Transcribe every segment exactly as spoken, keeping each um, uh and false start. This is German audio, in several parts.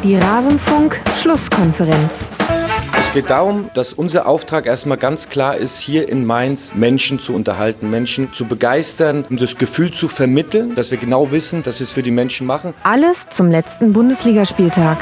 Die Rasenfunk-Schlusskonferenz. Es geht darum, dass unser Auftrag erstmal ganz klar ist, hier in Mainz Menschen zu unterhalten, Menschen zu begeistern, um das Gefühl zu vermitteln, dass wir genau wissen, dass wir es für die Menschen machen. Alles zum letzten Bundesligaspieltag.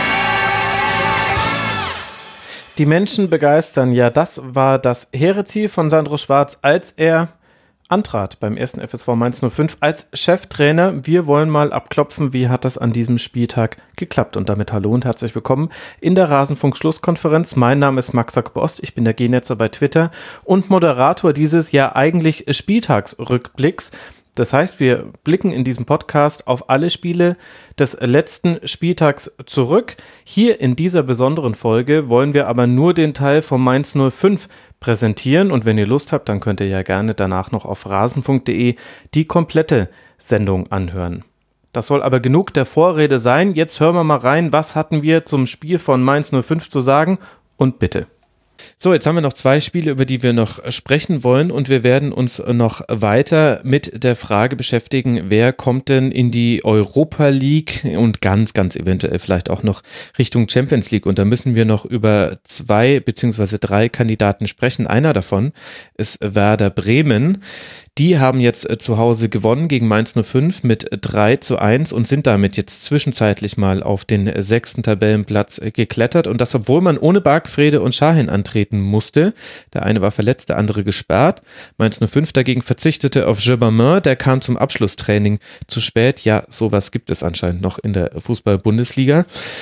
Die Menschen begeistern, ja, das war das hehre Ziel von Sandro Schwarz, als er antrat beim ersten F S V Mainz null fünf als Cheftrainer. Wir wollen mal abklopfen, wie hat das an diesem Spieltag geklappt. Und damit hallo und herzlich willkommen in der Rasenfunk-Schlusskonferenz. Mein Name ist Max Sack-Bost, ich bin der G-Netzer bei Twitter und Moderator dieses ja eigentlich Spieltagsrückblicks. Das heißt, wir blicken in diesem Podcast auf alle Spiele des letzten Spieltags zurück. Hier in dieser besonderen Folge wollen wir aber nur den Teil von Mainz null fünf präsentieren. Und wenn ihr Lust habt, dann könnt ihr ja gerne danach noch auf rasenfunk punkt de die komplette Sendung anhören. Das soll aber genug der Vorrede sein. Jetzt hören wir mal rein, was hatten wir zum Spiel von Mainz null fünf zu sagen. Und bitte. So, jetzt haben wir noch zwei Spiele, über die wir noch sprechen wollen, und wir werden uns noch weiter mit der Frage beschäftigen, wer kommt denn in die Europa League und ganz, ganz eventuell vielleicht auch noch Richtung Champions League, und da müssen wir noch über zwei beziehungsweise drei Kandidaten sprechen. Einer davon ist Werder Bremen. Die haben jetzt äh, zu Hause gewonnen gegen Mainz null fünf mit drei zu eins und sind damit jetzt zwischenzeitlich mal auf den sechsten Tabellenplatz äh, geklettert, und das, obwohl man ohne Bargfrede und Şahin antreten musste. Der eine war verletzt, der andere gesperrt. Mainz null fünf dagegen verzichtete auf Gbamin, der kam zum Abschlusstraining zu spät. Ja, sowas gibt es anscheinend noch in der Fußball-Bundesliga.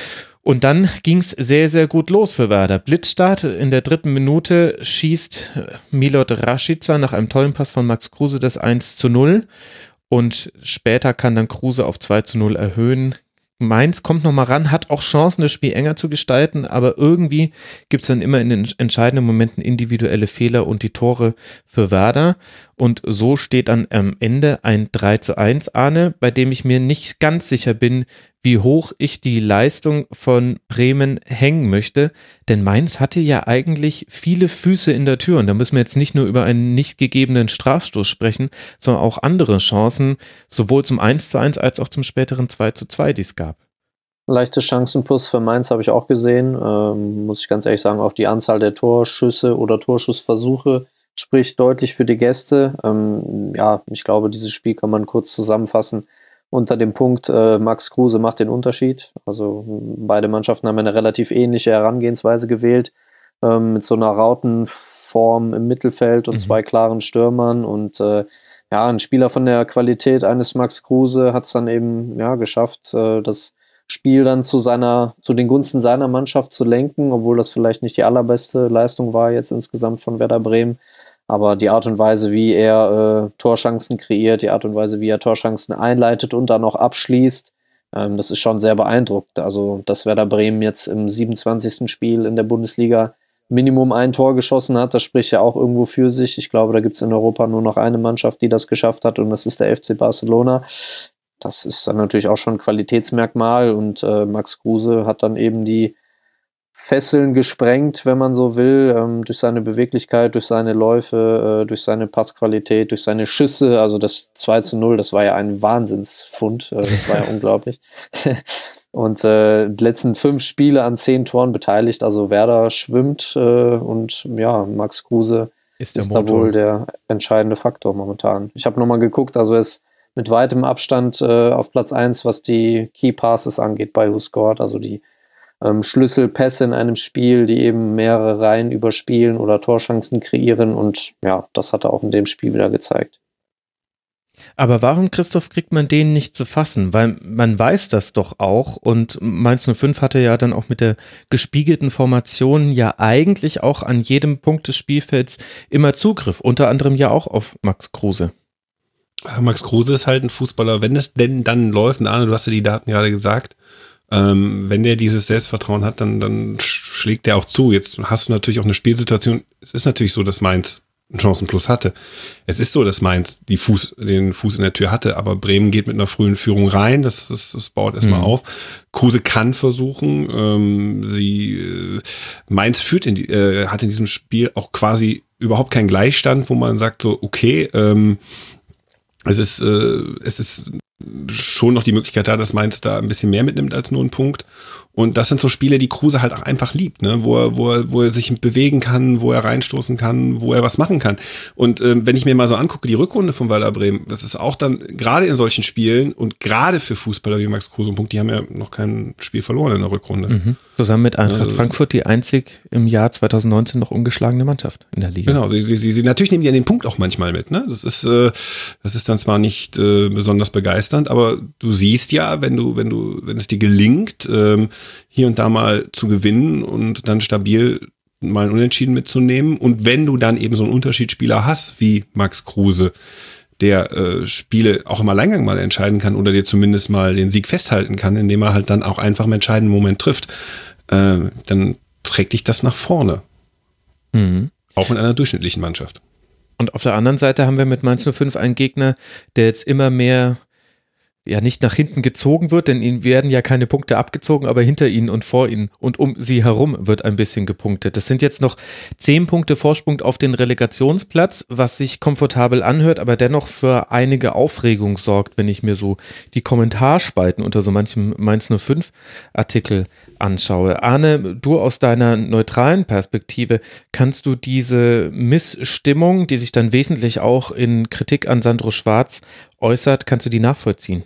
Und dann ging es sehr, sehr gut los für Werder. Blitzstart in der dritten Minute schießt Milot Rashica nach einem tollen Pass von Max Kruse das eins zu null. Und später kann dann Kruse auf zwei zu null erhöhen. Mainz kommt nochmal ran, hat auch Chancen, das Spiel enger zu gestalten, aber irgendwie gibt es dann immer in den entscheidenden Momenten individuelle Fehler und die Tore für Werder. Und so steht dann am Ende ein drei zu eins, Arne, bei dem ich mir nicht ganz sicher bin, wie hoch ich die Leistung von Bremen hängen möchte, denn Mainz hatte ja eigentlich viele Füße in der Tür, und da müssen wir jetzt nicht nur über einen nicht gegebenen Strafstoß sprechen, sondern auch andere Chancen, sowohl zum eins zu eins als auch zum späteren zwei zu zwei, die es gab. Leichte Chancenplus für Mainz habe ich auch gesehen, ähm, muss ich ganz ehrlich sagen, auch die Anzahl der Torschüsse oder Torschussversuche spricht deutlich für die Gäste. Ähm, ja, ich glaube, dieses Spiel kann man kurz zusammenfassen unter dem Punkt, äh, Max Kruse macht den Unterschied. Also beide Mannschaften haben eine relativ ähnliche Herangehensweise gewählt, ähm, mit so einer Rautenform im Mittelfeld und mhm. zwei klaren Stürmern. Und äh, ja, ein Spieler von der Qualität eines Max Kruse hat es dann eben ja geschafft, äh, das Spiel dann zu seiner, zu den Gunsten seiner Mannschaft zu lenken, obwohl das vielleicht nicht die allerbeste Leistung war jetzt insgesamt von Werder Bremen. Aber die Art und Weise, wie er äh, Torchancen kreiert, die Art und Weise, wie er Torchancen einleitet und dann auch abschließt, ähm, das ist schon sehr beeindruckend. Also, dass Werder Bremen jetzt im siebenundzwanzigsten Spiel in der Bundesliga Minimum ein Tor geschossen hat, das spricht ja auch irgendwo für sich. Ich glaube, da gibt es in Europa nur noch eine Mannschaft, die das geschafft hat, und das ist der F C Barcelona. Das ist dann natürlich auch schon ein Qualitätsmerkmal, und äh, Max Kruse hat dann eben die Fesseln gesprengt, wenn man so will, ähm, durch seine Beweglichkeit, durch seine Läufe, äh, durch seine Passqualität, durch seine Schüsse. Also das zwei zu null, das war ja ein Wahnsinnsfund, äh, das war ja unglaublich. Und äh, die letzten fünf Spiele an zehn Toren beteiligt, also Werder schwimmt, äh, und ja, Max Kruse ist, ist da wohl der entscheidende Faktor momentan. Ich habe nochmal geguckt, also er ist mit weitem Abstand äh, auf Platz eins, was die Key Passes angeht bei WhoScored, also die Ähm, Schlüsselpässe in einem Spiel, die eben mehrere Reihen überspielen oder Torchancen kreieren, und ja, das hat er auch in dem Spiel wieder gezeigt. Aber warum, Christoph, kriegt man den nicht zu fassen? Weil man weiß das doch auch, und Mainz null fünf hatte ja dann auch mit der gespiegelten Formation ja eigentlich auch an jedem Punkt des Spielfelds immer Zugriff, unter anderem ja auch auf Max Kruse. Max Kruse ist halt ein Fußballer, wenn es denn dann läuft, und Arne, du hast ja die Daten gerade gesagt, Ähm, wenn der dieses Selbstvertrauen hat, dann, dann schlägt der auch zu. Jetzt hast du natürlich auch eine Spielsituation. Es ist natürlich so, dass Mainz einen Chancenplus hatte. Es ist so, dass Mainz die Fuß, den Fuß in der Tür hatte, aber Bremen geht mit einer frühen Führung rein. Das, das, das baut erstmal mhm. auf. Kruse kann versuchen. Ähm, sie äh, Mainz führt in die, äh, hat in diesem Spiel auch quasi überhaupt keinen Gleichstand, wo man sagt so, okay, ähm, es ist, äh, es ist schon noch die Möglichkeit da, dass Mainz da ein bisschen mehr mitnimmt als nur einen Punkt. Und das sind so Spiele, die Kruse halt auch einfach liebt, ne? wo, er, wo, er, wo er sich bewegen kann, wo er reinstoßen kann, wo er was machen kann. Und ähm, wenn ich mir mal so angucke, die Rückrunde von Werder Bremen, das ist auch dann gerade in solchen Spielen und gerade für Fußballer wie Max Kruse, Punkt, die haben ja noch kein Spiel verloren in der Rückrunde. Mhm. Zusammen mit Eintracht also, Frankfurt die einzig im Jahr zwanzig neunzehn noch ungeschlagene Mannschaft in der Liga. Genau, sie, sie, sie, natürlich nehmen die ja den Punkt auch manchmal mit. Ne? Das ist, äh, das ist dann zwar nicht äh, besonders begeisternd, aber du siehst ja, wenn du, wenn du, wenn es dir gelingt, ähm, hier und da mal zu gewinnen und dann stabil mal ein Unentschieden mitzunehmen. Und wenn du dann eben so einen Unterschiedsspieler hast, wie Max Kruse, der äh, Spiele auch im Alleingang mal entscheiden kann oder dir zumindest mal den Sieg festhalten kann, indem er halt dann auch einfach im entscheidenden Moment trifft, äh, dann trägt dich das nach vorne. Mhm. Auch in einer durchschnittlichen Mannschaft. Und auf der anderen Seite haben wir mit Mainz null fünf einen Gegner, der jetzt immer mehr ja nicht nach hinten gezogen wird, denn ihnen werden ja keine Punkte abgezogen, aber hinter ihnen und vor ihnen und um sie herum wird ein bisschen gepunktet. Das sind jetzt noch zehn Punkte Vorsprung auf den Relegationsplatz, was sich komfortabel anhört, aber dennoch für einige Aufregung sorgt, wenn ich mir so die Kommentarspalten unter so manchem Mainz null fünf Artikel anschaue. Arne, du aus deiner neutralen Perspektive, kannst du diese Missstimmung, die sich dann wesentlich auch in Kritik an Sandro Schwarz äußert, kannst du die nachvollziehen?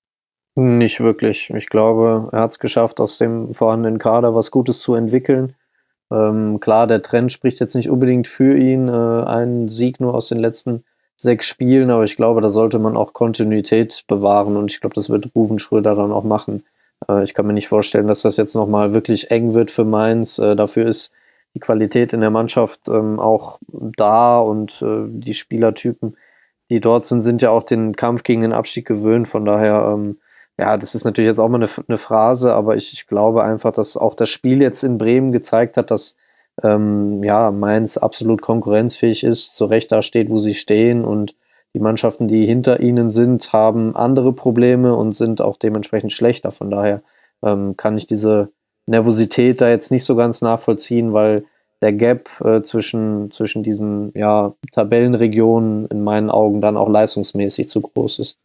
Nicht wirklich. Ich glaube, er hat es geschafft, aus dem vorhandenen Kader was Gutes zu entwickeln. Ähm, klar, der Trend spricht jetzt nicht unbedingt für ihn. Äh, ein Sieg nur aus den letzten sechs Spielen, aber ich glaube, da sollte man auch Kontinuität bewahren und ich glaube, das wird Ruven Schröder dann auch machen. Äh, ich kann mir nicht vorstellen, dass das jetzt nochmal wirklich eng wird für Mainz. Äh, dafür ist die Qualität in der Mannschaft ähm, auch da und äh, die Spielertypen, die dort sind, sind ja auch den Kampf gegen den Abstieg gewöhnt. Von daher, ähm, ja, das ist natürlich jetzt auch mal eine, eine Phrase, aber ich, ich glaube einfach, dass auch das Spiel jetzt in Bremen gezeigt hat, dass ähm, ja, Mainz absolut konkurrenzfähig ist, zu Recht da steht, wo sie stehen und die Mannschaften, die hinter ihnen sind, haben andere Probleme und sind auch dementsprechend schlechter. Von daher ähm, kann ich diese Nervosität da jetzt nicht so ganz nachvollziehen, weil der Gap äh, zwischen, zwischen diesen ja, Tabellenregionen in meinen Augen dann auch leistungsmäßig zu groß ist.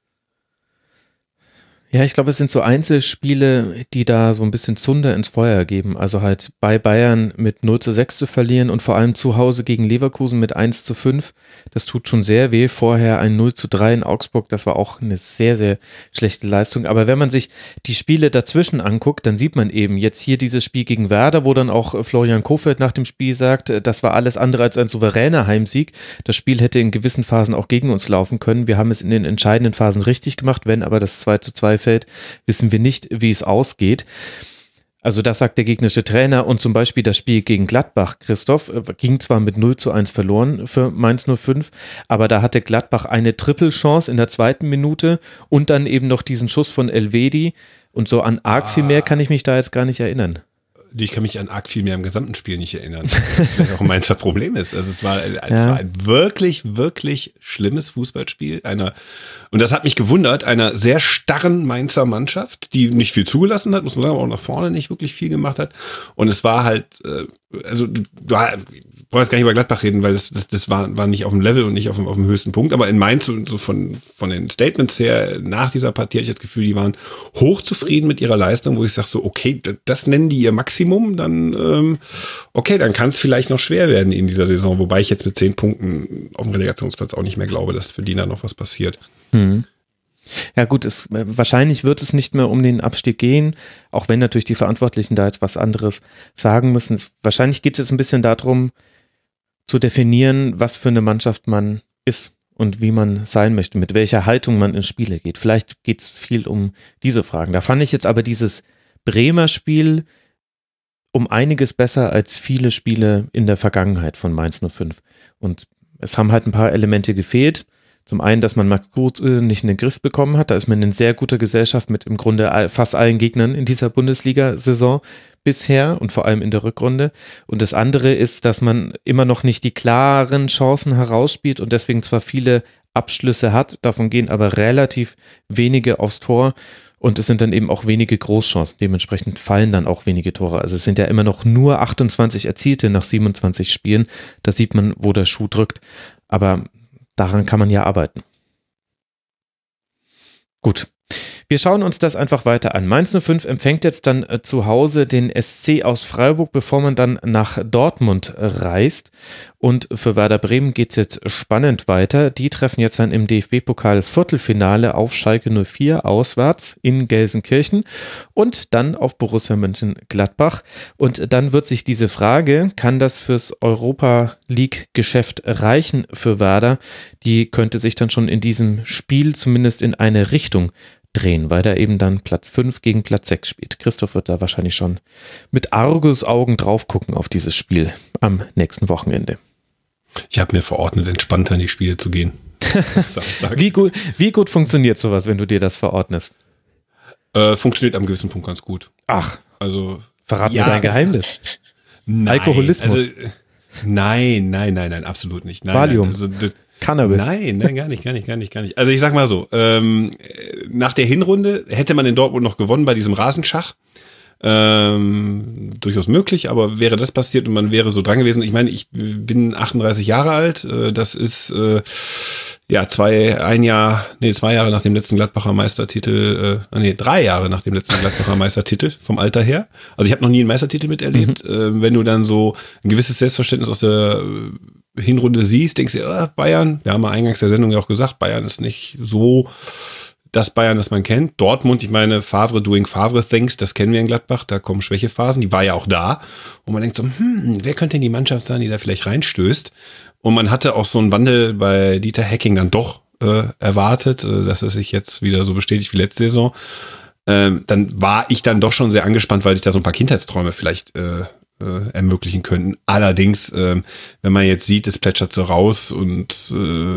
Ja, ich glaube, es sind so Einzelspiele, die da so ein bisschen Zunder ins Feuer geben. Also halt bei Bayern mit null zu sechs zu verlieren und vor allem zu Hause gegen Leverkusen mit eins zu fünf. Das tut schon sehr weh. Vorher ein null zu drei in Augsburg, das war auch eine sehr, sehr schlechte Leistung. Aber wenn man sich die Spiele dazwischen anguckt, dann sieht man eben jetzt hier dieses Spiel gegen Werder, wo dann auch Florian Kohfeldt nach dem Spiel sagt, das war alles andere als ein souveräner Heimsieg. Das Spiel hätte in gewissen Phasen auch gegen uns laufen können. Wir haben es in den entscheidenden Phasen richtig gemacht, wenn aber das zwei zu zwei fällt, wissen wir nicht, wie es ausgeht. Also das sagt der gegnerische Trainer und zum Beispiel das Spiel gegen Gladbach, Christoph, ging zwar mit null zu eins verloren für Mainz null fünf, aber da hatte Gladbach eine Trippelchance in der zweiten Minute und dann eben noch diesen Schuss von Elvedi und so an arg viel mehr kann ich mich da jetzt gar nicht erinnern. Ich kann mich an arg viel mehr im gesamten Spiel nicht erinnern, was vielleicht auch ein Mainzer Problem ist. Also es war, es ja. war ein wirklich, wirklich schlimmes Fußballspiel einer, und das hat mich gewundert, einer sehr starren Mainzer Mannschaft, die nicht viel zugelassen hat, muss man sagen, aber auch nach vorne nicht wirklich viel gemacht hat. Und es war halt, also du, du brauchst gar nicht über Gladbach reden, weil das, das, das war, war nicht auf dem Level und nicht auf dem, auf dem höchsten Punkt. Aber in Mainz, so, so von, von den Statements her, nach dieser Partie hatte ich das Gefühl, die waren hochzufrieden mit ihrer Leistung, wo ich sage so, okay, das nennen die ihr Maximum, dann ähm, okay, dann kann es vielleicht noch schwer werden in dieser Saison, wobei ich jetzt mit zehn Punkten auf dem Relegationsplatz auch nicht mehr glaube, dass für die da noch was passiert. Hm. Ja gut, es, wahrscheinlich wird es nicht mehr um den Abstieg gehen, auch wenn natürlich die Verantwortlichen da jetzt was anderes sagen müssen. Es, wahrscheinlich geht es jetzt ein bisschen darum, zu definieren, was für eine Mannschaft man ist und wie man sein möchte, mit welcher Haltung man in Spiele geht. Vielleicht geht es viel um diese Fragen. Da fand ich jetzt aber dieses Bremer Spiel um einiges besser als viele Spiele in der Vergangenheit von Mainz null fünf. Und es haben halt ein paar Elemente gefehlt. Zum einen, dass man Max Kruse nicht in den Griff bekommen hat. Da ist man in sehr guter Gesellschaft mit im Grunde fast allen Gegnern in dieser Bundesliga-Saison bisher und vor allem in der Rückrunde. Und das andere ist, dass man immer noch nicht die klaren Chancen herausspielt und deswegen zwar viele Abschlüsse hat, davon gehen aber relativ wenige aufs Tor und es sind dann eben auch wenige Großchancen. Dementsprechend fallen dann auch wenige Tore. Also es sind ja immer noch nur achtundzwanzig Erzielte nach siebenundzwanzig Spielen. Da sieht man, wo der Schuh drückt. Aber daran kann man ja arbeiten. Gut. Wir schauen uns das einfach weiter an. Mainz null fünf empfängt jetzt dann äh, zu Hause den S C aus Freiburg, bevor man dann nach Dortmund äh, reist. Und für Werder Bremen geht es jetzt spannend weiter. Die treffen jetzt dann im D F B-Pokal Viertelfinale auf Schalke null vier auswärts in Gelsenkirchen und dann auf Borussia Mönchengladbach. Und dann wird sich diese Frage, kann das fürs Europa-League-Geschäft reichen für Werder, die könnte sich dann schon in diesem Spiel zumindest in eine Richtung drehen, weil er eben dann Platz fünf gegen Platz sechs spielt. Christoph wird da wahrscheinlich schon mit Argusaugen drauf gucken auf dieses Spiel am nächsten Wochenende. Ich habe mir verordnet, entspannter in die Spiele zu gehen. Samstag. Wie gut, wie gut funktioniert sowas, wenn du dir das verordnest? Äh, funktioniert am gewissen Punkt ganz gut. Ach, also verrat ja, mir dein Geheimnis. Nein, Alkoholismus. Also, nein, nein, nein, nein, absolut nicht. Nein, Valium. Nein, also, das, Cannabis. Nein, nein, gar nicht, gar nicht, gar nicht, gar nicht. Also ich sag mal so, ähm, nach der Hinrunde hätte man in Dortmund noch gewonnen bei diesem Rasenschach. Ähm, durchaus möglich, aber wäre das passiert und man wäre so dran gewesen. Ich meine, ich bin achtunddreißig Jahre alt, äh, das ist äh, ja zwei, ein Jahr, nee, zwei Jahre nach dem letzten Gladbacher Meistertitel, äh, nee, drei Jahre nach dem letzten Gladbacher Meistertitel vom Alter her. Also ich habe noch nie einen Meistertitel miterlebt. Mhm. Äh, wenn du dann so ein gewisses Selbstverständnis aus der Hinrunde siehst, denkst du, ja, Bayern, wir haben ja eingangs der Sendung ja auch gesagt, Bayern ist nicht so das Bayern, das man kennt. Dortmund, ich meine, Favre doing Favre things, das kennen wir in Gladbach, da kommen Schwächephasen, die war ja auch da. Und man denkt so, hm, wer könnte denn die Mannschaft sein, die da vielleicht reinstößt? Und man hatte auch so einen Wandel bei Dieter Hecking dann doch äh, erwartet, äh, dass es sich jetzt wieder so bestätigt wie letzte Saison. Ähm, dann war ich dann doch schon sehr angespannt, weil sich da so ein paar Kindheitsträume vielleicht äh, äh, ermöglichen könnten. Allerdings, äh, wenn man jetzt sieht, es plätschert so raus und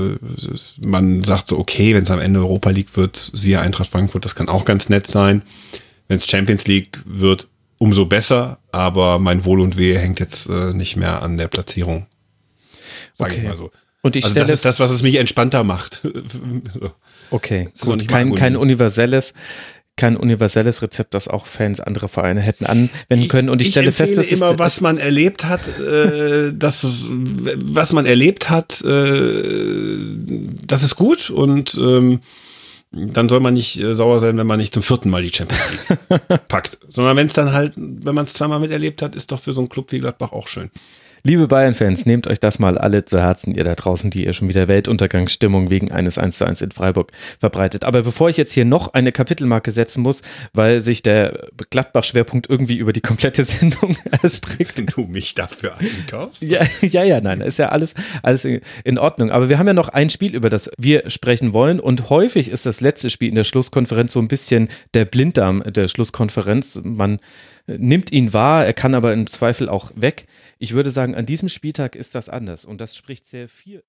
äh, man sagt so, okay, wenn es am Ende Europa League wird, siehe Eintracht Frankfurt, das kann auch ganz nett sein. Wenn es Champions League wird, umso besser, aber mein Wohl und Wehe hängt jetzt äh, nicht mehr an der Platzierung. Sag okay. ich mal so. Und ich also stelle das ist das, was es mich entspannter macht. So. Okay, gut. Kein, kein universelles kein universelles Rezept, das auch Fans anderer Vereine hätten anwenden können. Und ich, ich stelle fest, dass immer, was man erlebt hat, äh, das, was man erlebt hat, äh, das ist gut und ähm, dann soll man nicht äh, sauer sein, wenn man nicht zum vierten Mal die Champions League packt. Sondern wenn es dann halt, wenn man es zweimal miterlebt hat, ist doch für so einen Club wie Gladbach auch schön. Liebe Bayern-Fans, nehmt euch das mal alle zu Herzen, ihr da draußen, die ihr schon wieder Weltuntergangsstimmung wegen eines eins zu eins in Freiburg verbreitet. Aber bevor ich jetzt hier noch eine Kapitelmarke setzen muss, weil sich der Gladbach-Schwerpunkt irgendwie über die komplette Sendung erstreckt. Wenn du mich dafür einkaufst? Ja, ja, ja, nein, ist ja alles, alles in Ordnung. Aber wir haben ja noch ein Spiel, über das wir sprechen wollen und häufig ist das letzte Spiel in der Schlusskonferenz so ein bisschen der Blinddarm der Schlusskonferenz. Man nimmt ihn wahr, er kann aber im Zweifel auch weg. Ich würde sagen, an diesem Spieltag ist das anders und das spricht sehr viel.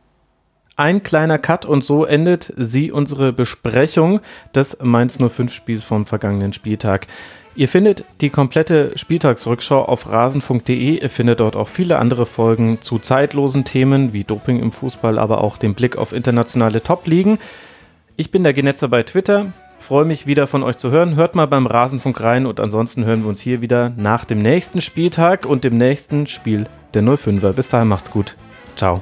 Ein kleiner Cut und so endet sie unsere Besprechung des Mainz null fünf Spiels vom vergangenen Spieltag. Ihr findet die komplette Spieltagsrückschau auf rasenfunk punkt de. Ihr findet dort auch viele andere Folgen zu zeitlosen Themen wie Doping im Fußball, aber auch den Blick auf internationale Top-Ligen. Ich bin der Genetzer bei Twitter. Freue mich wieder von euch zu hören. Hört mal beim Rasenfunk rein und ansonsten hören wir uns hier wieder nach dem nächsten Spieltag und dem nächsten Spiel der null fünfer. Bis dahin macht's gut. Ciao.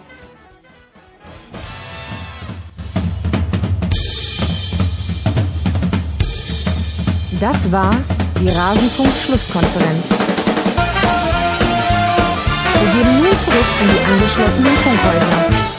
Das war die Rasenfunk-Schlusskonferenz. Wir gehen nun zurück in die angeschlossenen Funkhäuser.